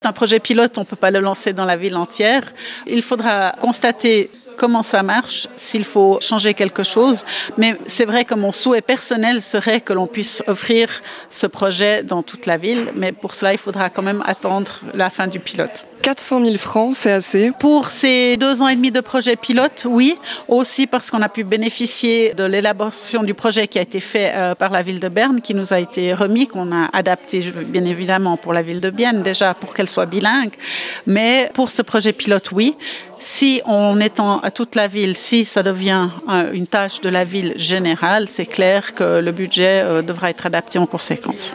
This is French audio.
Un projet pilote, on ne peut pas le lancer dans la ville entière. Il faudra constater comment ça marche, s'il faut changer quelque chose. Mais c'est vrai que mon souhait personnel serait que l'on puisse offrir ce projet dans toute la ville. Mais pour cela, il faudra quand même attendre la fin du pilote. 400 000 francs, c'est assez? Pour ces 2 ans et demi de projet pilote, oui. Aussi parce qu'on a pu bénéficier de l'élaboration du projet qui a été fait par la ville de Berne, qui nous a été remis, qu'on a adapté bien évidemment pour la ville de Bienne, déjà pour qu'elle soit bilingue. Mais pour ce projet pilote, oui. Si on étend à toute la ville, si ça devient une tâche de la ville générale, c'est clair que le budget devra être adapté en conséquence.